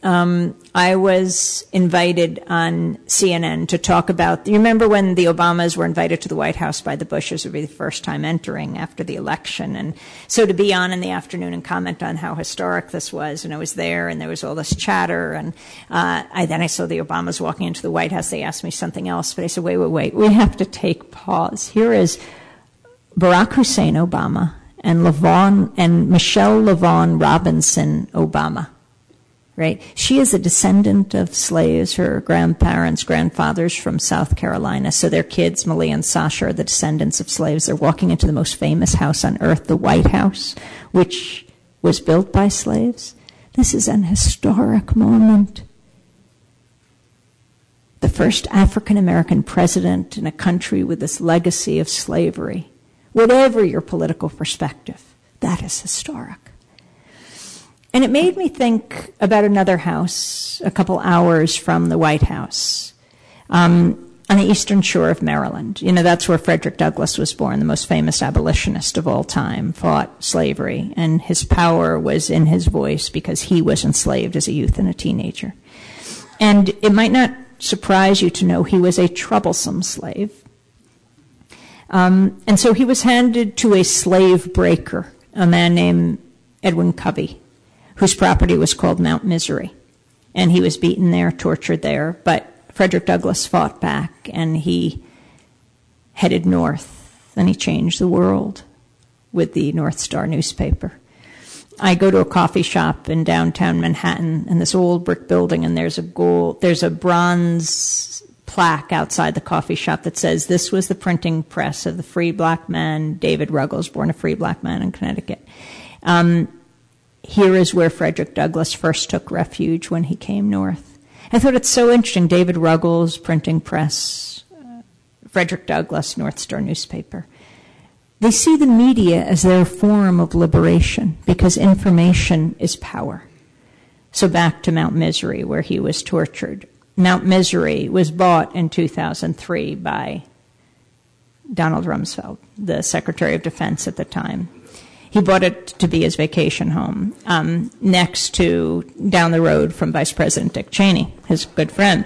um, I was invited on C N N to talk about, you remember when the Obamas were invited to the White House by the Bushes? It would be the first time entering after the election. And so to be on in the afternoon and comment on how historic this was, and I was there, and there was all this chatter, and uh, I, then I saw the Obamas walking into the White House. They asked me something else, but I said, wait, wait, wait, we have to take pause. Here is Barack Hussein Obama and LaVaughn and Michelle LaVaughn Robinson Obama. Right? She is a descendant of slaves. Her grandparents, grandfathers from South Carolina. So their kids, Malia and Sasha, are the descendants of slaves. They're walking into the most famous house on earth, the White House, which was built by slaves. This is an historic moment. The first African-American president in a country with this legacy of slavery. Whatever your political perspective, that is historic. And it made me think about another house a couple hours from the White House, um, on the eastern shore of Maryland. You know, that's where Frederick Douglass was born, the most famous abolitionist of all time, fought slavery, and his power was in his voice because he was enslaved as a youth and a teenager. And it might not surprise you to know he was a troublesome slave. Um, and so he was handed to a slave breaker, a man named Edwin Covey, whose property was called Mount Misery. And he was beaten there, tortured there, but Frederick Douglass fought back, and he headed north, and he changed the world with the North Star newspaper. I go to a coffee shop in downtown Manhattan, in this old brick building, and there's a gold, there's a bronze plaque outside the coffee shop that says, "This was the printing press of the free black man, David Ruggles, born a free black man in Connecticut." Um, Here is where Frederick Douglass first took refuge when he came north. I thought it's so interesting. David Ruggles, printing press, uh, Frederick Douglass, North Star newspaper. They see the media as their form of liberation because information is power. So back to Mount Misery, where he was tortured. Mount Misery was bought in two thousand three by Donald Rumsfeld, the Secretary of Defense at the time. He bought it to be his vacation home, um, next to, down the road from Vice President Dick Cheney, his good friend,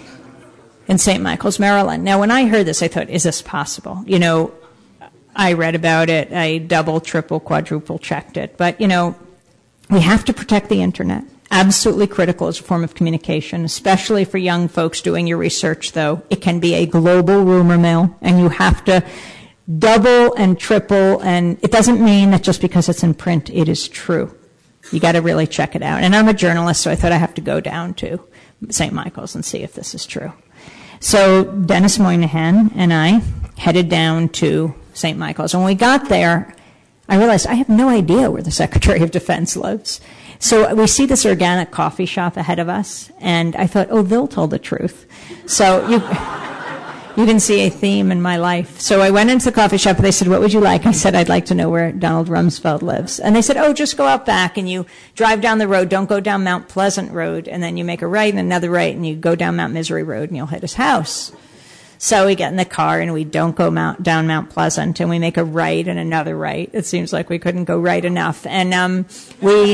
in Saint Michael's, Maryland. Now, when I heard this, I thought, is this possible? You know, I read about it. I double, triple, quadruple checked it. But, you know, we have to protect the Internet. Absolutely critical as a form of communication, especially for young folks doing your research, though. It can be a global rumor mill, and you have to double and triple, and it doesn't mean that just because it's in print, it is true. You got to really check it out. And I'm a journalist, so I thought I have to go down to Saint Michael's and see if this is true. So Dennis Moynihan and I headed down to Saint Michael's. And when we got there, I realized I have no idea where the Secretary of Defense lives. So we see this organic coffee shop ahead of us, and I thought, oh, they'll tell the truth. So you... You can see a theme in my life. So I went into the coffee shop, and they said, what would you like? I said, I'd like to know where Donald Rumsfeld lives. And they said, oh, just go out back, and you drive down the road. Don't go down Mount Pleasant Road. And then you make a right and another right, and you go down Mount Misery Road, and you'll hit his house. So we get in the car, and we don't go Mount, down Mount Pleasant, and we make a right and another right. It seems like we couldn't go right enough. And um, we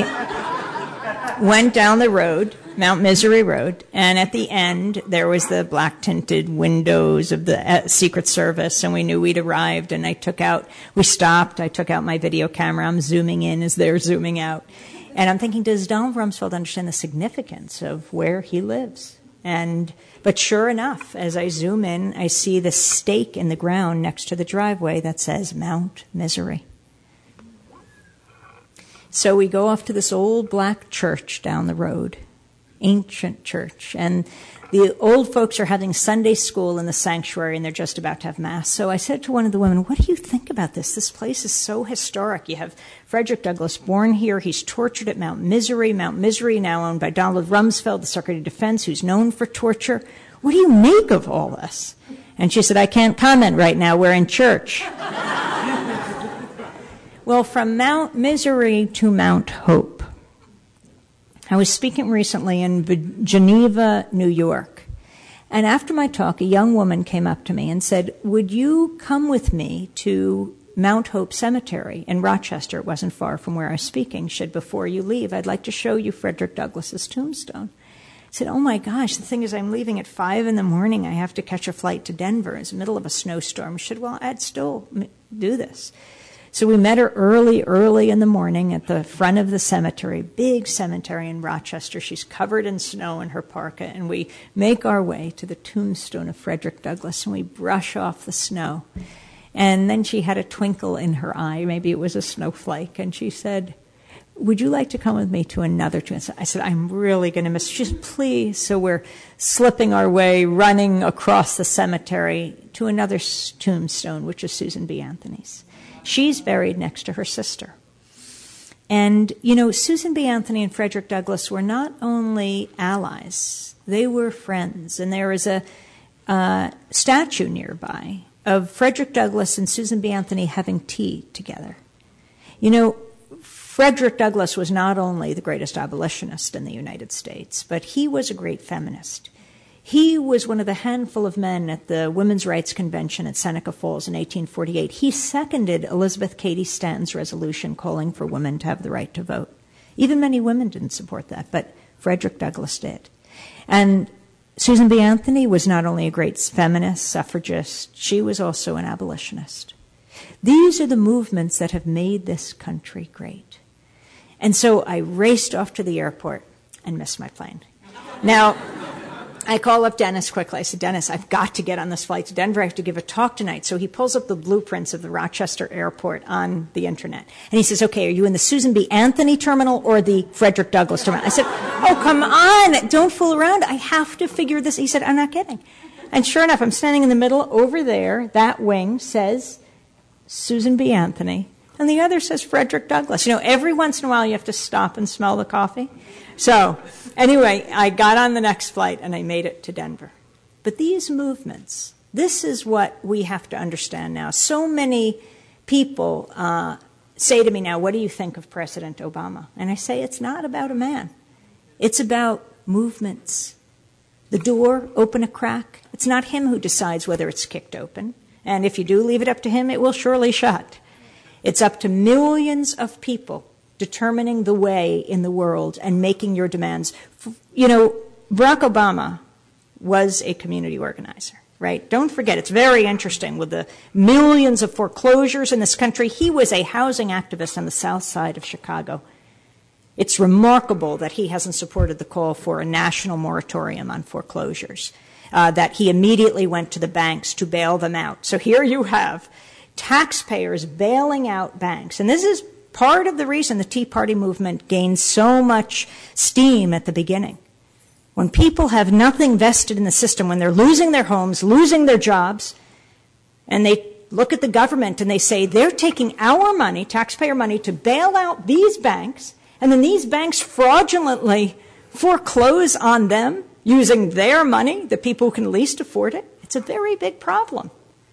went down the road, Mount Misery Road, and at the end, there was the black-tinted windows of the uh, Secret Service, and we knew we'd arrived, and I took out, we stopped, I took out my video camera, I'm zooming in as they're zooming out, and I'm thinking, does Donald Rumsfeld understand the significance of where he lives? And, but sure enough, as I zoom in, I see the stake in the ground next to the driveway that says Mount Misery. So we go off to this old black church down the road, ancient church, and the old folks are having Sunday school in the sanctuary, and they're just about to have Mass. So I said to one of the women, what do you think about this? This place is so historic. You have Frederick Douglass born here. He's tortured at Mount Misery. Mount Misery now owned by Donald Rumsfeld, the Secretary of Defense, who's known for torture. What do you make of all this? And she said, I can't comment right now. We're in church. Well, from Mount Misery to Mount Hope. I was speaking recently in Geneva, New York, and after my talk, a young woman came up to me and said, would you come with me to Mount Hope Cemetery in Rochester. It wasn't far from where I was speaking. She said, before you leave, I'd like to show you Frederick Douglass's tombstone. I said, oh my gosh, the thing is I'm leaving at five in the morning. I have to catch a flight to Denver. It's the middle of a snowstorm. She said, well, I'd still do this. So we met her early, early in the morning at the front of the cemetery, big cemetery in Rochester. She's covered in snow in her parka, and we make our way to the tombstone of Frederick Douglass, and we brush off the snow. And then she had a twinkle in her eye. Maybe it was a snowflake, and she said, would you like to come with me to another tombstone? I said, I'm really going to miss. She said, please. So we're slipping our way, running across the cemetery to another tombstone, which is Susan B. Anthony's. She's buried next to her sister. And, you know, Susan B. Anthony and Frederick Douglass were not only allies, they were friends. And there is a uh, statue nearby of Frederick Douglass and Susan B. Anthony having tea together. You know, Frederick Douglass was not only the greatest abolitionist in the United States, but he was a great feminist. He was one of the handful of men at the Women's Rights Convention at Seneca Falls in eighteen forty-eight. He seconded Elizabeth Cady Stanton's resolution calling for women to have the right to vote. Even many women didn't support that, but Frederick Douglass did. And Susan B. Anthony was not only a great feminist, suffragist, she was also an abolitionist. These are the movements that have made this country great. And so I raced off to the airport and missed my plane. Now, I call up Dennis quickly. I said, Dennis, I've got to get on this flight to Denver. I have to give a talk tonight. So he pulls up the blueprints of the Rochester airport on the internet. And he says, okay, are you in the Susan B. Anthony terminal or the Frederick Douglass terminal? I said, oh, come on. Don't fool around. I have to figure this. He said, I'm not kidding. And sure enough, I'm standing in the middle over there. That wing says Susan B. Anthony. And the other says Frederick Douglass. You know, every once in a while you have to stop and smell the coffee. So anyway, I got on the next flight and I made it to Denver. But these movements, this is what we have to understand now. So many people uh, say to me now, what do you think of President Obama? And I say, it's not about a man. It's about movements. The door, open a crack. It's not him who decides whether it's kicked open. And if you do leave it up to him, it will surely shut. It's up to millions of people determining the way in the world and making your demands. You know, Barack Obama was a community organizer, right? Don't forget, it's very interesting with the millions of foreclosures in this country. He was a housing activist on the south side of Chicago. It's remarkable that he hasn't supported the call for a national moratorium on foreclosures, uh, that he immediately went to the banks to bail them out. So here you have taxpayers bailing out banks. And this is part of the reason the Tea Party movement gained so much steam at the beginning. When people have nothing vested in the system, when they're losing their homes, losing their jobs, and they look at the government and they say, they're taking our money, taxpayer money, to bail out these banks, and then these banks fraudulently foreclose on them using their money, the people who can least afford it. It's a very big problem.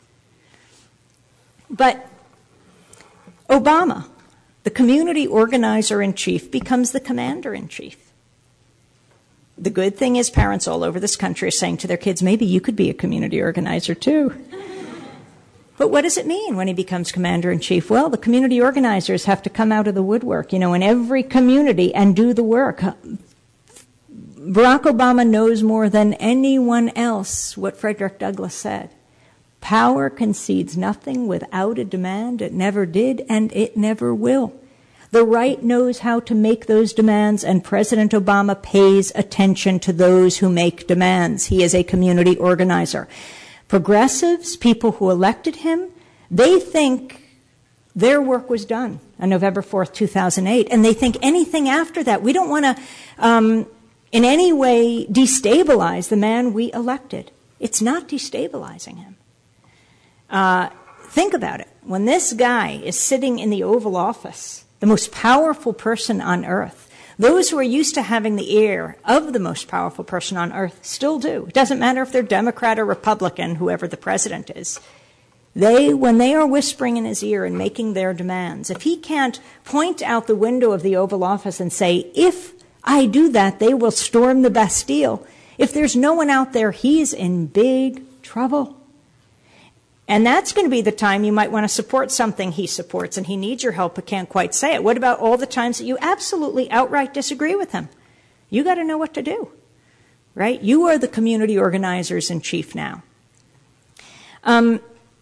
But Obama, the community organizer-in-chief, becomes the commander-in-chief. The good thing is parents all over this country are saying to their kids, maybe you could be a community organizer too. But what does it mean when he becomes commander-in-chief? Well, the community organizers have to come out of the woodwork, you know, in every community and do the work. Barack Obama knows more than anyone else what Frederick Douglass said. Power concedes nothing without a demand. It never did, and it never will. The right knows how to make those demands, and President Obama pays attention to those who make demands. He is a community organizer. Progressives, people who elected him, they think their work was done on November fourth, two thousand eight, and they think anything after that, we don't want to um, in any way destabilize the man we elected. It's not destabilizing him. Uh, think about it. When this guy is sitting in the Oval Office, the most powerful person on earth, those who are used to having the ear of the most powerful person on earth still do. It doesn't matter if they're Democrat or Republican, whoever the president is. They, when they are whispering in his ear and making their demands, if he can't point out the window of the Oval Office and say, if I do that, they will storm the Bastille, if there's no one out there, he's in big trouble. And that's going to be the time you might want to support something he supports and he needs your help but can't quite say it. What about all the times that you absolutely outright disagree with him? You got to know what to do, right? You are the community organizers in chief now. Um,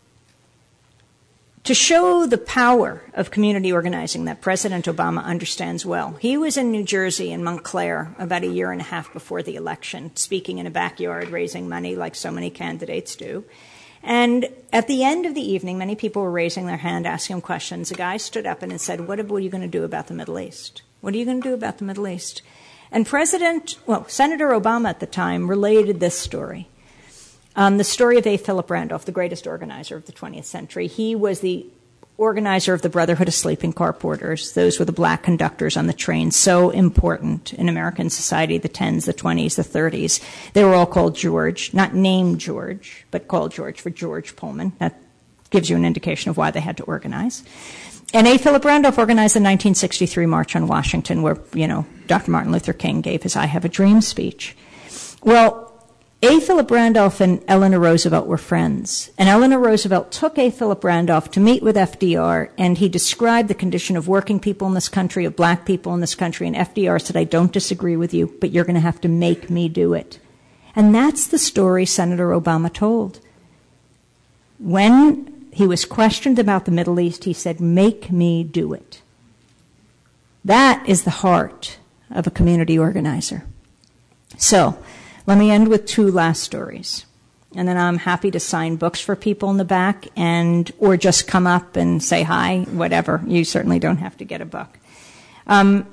to show the power of community organizing that President Obama understands well, he was in New Jersey in Montclair about a year and a half before the election, speaking in a backyard, raising money like so many candidates do. And at the end of the evening, many people were raising their hand, asking him questions. A guy stood up and said, what are you going to do about the Middle East? What are you going to do about the Middle East? And President, well, Senator Obama at the time related this story. Um, the story of A. Philip Randolph, the greatest organizer of the twentieth century. He was the organizer of the Brotherhood of Sleeping Car Porters. Those were the black conductors on the train, so important in American society, the tens, the twenties, the thirties. They were all called George, not named George, but called George for George Pullman. That gives you an indication of why they had to organize. And A. Philip Randolph organized the nineteen sixty-three March on Washington where, you know, Doctor Martin Luther King gave his I Have a Dream speech. Well, A. Philip Randolph and Eleanor Roosevelt were friends. And Eleanor Roosevelt took A. Philip Randolph to meet with F D R, and he described the condition of working people in this country, of black people in this country, and F D R said, I don't disagree with you, but you're going to have to make me do it. And that's the story Senator Obama told. When he was questioned about the Middle East, he said, make me do it. That is the heart of a community organizer. So, let me end with two last stories. And then I'm happy to sign books for people in the back and or just come up and say hi, whatever. You certainly don't have to get a book. Um,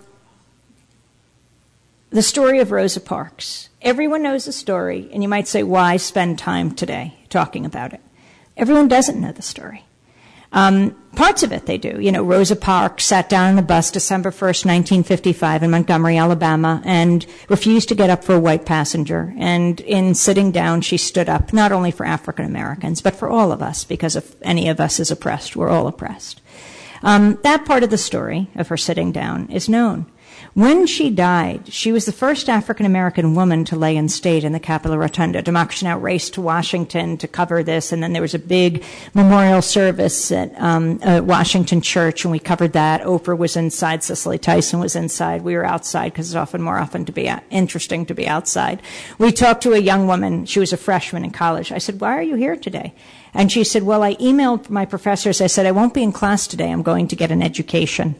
the story of Rosa Parks. Everyone knows the story, and you might say, why spend time today talking about it? Everyone doesn't know the story. Um, parts of it they do. You know, Rosa Parks sat down on the bus December first, nineteen fifty-five in Montgomery, Alabama, and refused to get up for a white passenger. And in sitting down, she stood up, not only for African Americans, but for all of us, because if any of us is oppressed, we're all oppressed. Um, that part of the story of her sitting down is known. When she died, she was the first African-American woman to lay in state in the Capitol Rotunda. Democracy Now! Raced to Washington to cover this, and then there was a big memorial service at um, uh, Washington Church, and we covered that. Oprah was inside. Cicely Tyson was inside. We were outside because it's often more often to be uh, interesting to be outside. We talked to a young woman. She was a freshman in college. I said, why are you here today? And she said, well, I emailed my professors. I said, I won't be in class today. I'm going to get an education.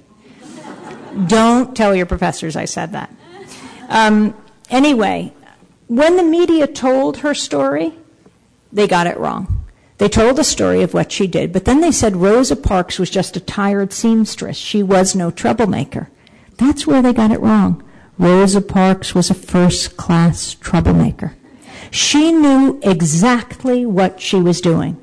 Don't tell your professors I said that. Um, anyway, when the media told her story, they got it wrong. They told the story of what she did, but then they said Rosa Parks was just a tired seamstress. She was no troublemaker. That's where they got it wrong. Rosa Parks was a first-class troublemaker. She knew exactly what she was doing.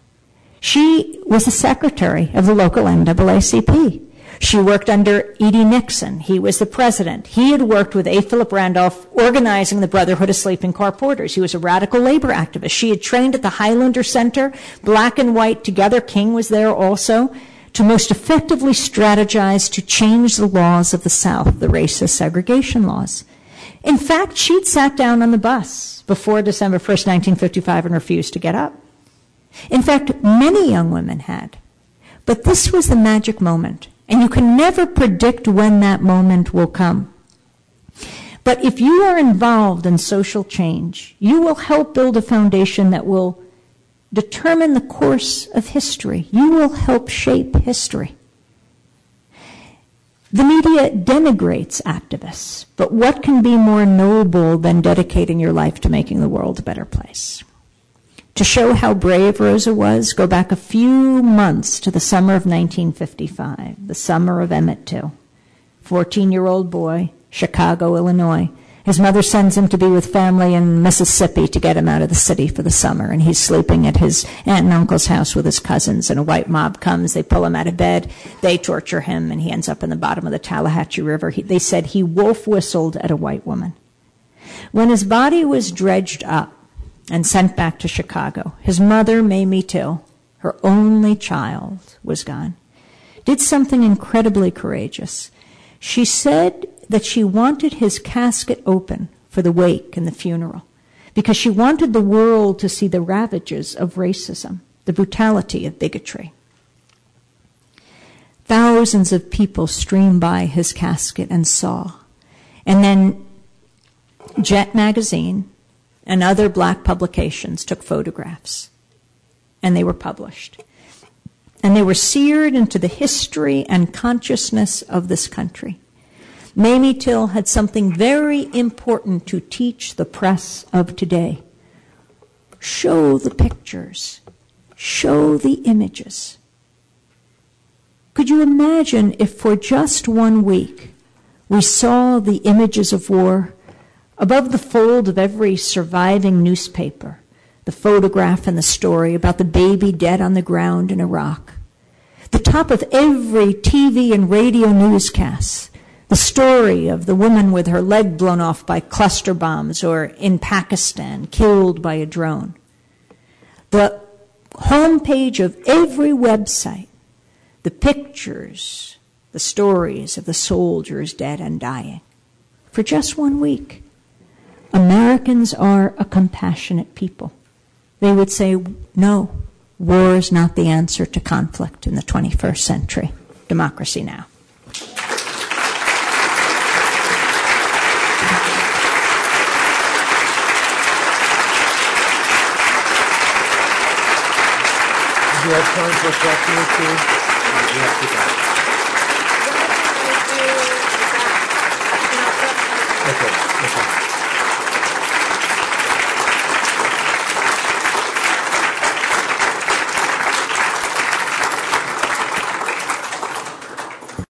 She was the secretary of the local N double A C P. She worked under E D Nixon. He was the president. He had worked with A. Philip Randolph organizing the Brotherhood of Sleeping Car Porters. He was a radical labor activist. She had trained at the Highlander Center, black and white together. King was there also, to most effectively strategize to change the laws of the South, the racist segregation laws. In fact, she'd sat down on the bus before December first, nineteen fifty-five, and refused to get up. In fact, many young women had. But this was the magic moment. And you can never predict when that moment will come. But if you are involved in social change, you will help build a foundation that will determine the course of history. You will help shape history. The media denigrates activists, but what can be more noble than dedicating your life to making the world a better place? To show how brave Rosa was, go back a few months to the summer of nineteen fifty-five, the summer of Emmett Till. fourteen-year-old boy, Chicago, Illinois. His mother sends him to be with family in Mississippi to get him out of the city for the summer, and he's sleeping at his aunt and uncle's house with his cousins, and a white mob comes, they pull him out of bed, they torture him, and he ends up in the bottom of the Tallahatchie River. He, they said he wolf whistled at a white woman. When his body was dredged up and sent back to Chicago, his mother, Mamie Till, her only child, was gone, did something incredibly courageous. She said that she wanted his casket open for the wake and the funeral because she wanted the world to see the ravages of racism. the brutality of bigotry. Thousands of people streamed by his casket and saw. And then Jet Magazine and other black publications took photographs, and they were published. And they were seared into the history and consciousness of this country. Mamie Till had something very important to teach the press of today. Show the pictures. Show the images. Could you imagine if for just one week we saw the images of war above the fold of every surviving newspaper, the photograph and the story about the baby dead on the ground in Iraq, the top of every T V and radio newscast, the story of the woman with her leg blown off by cluster bombs or in Pakistan killed by a drone, the homepage of every website, the pictures, the stories of the soldiers dead and dying. For just one week, Americans are a compassionate people. They would say, no, war is not the answer to conflict in the twenty-first century. Democracy now. Do you have time for a question or two? You have to go. Okay, okay.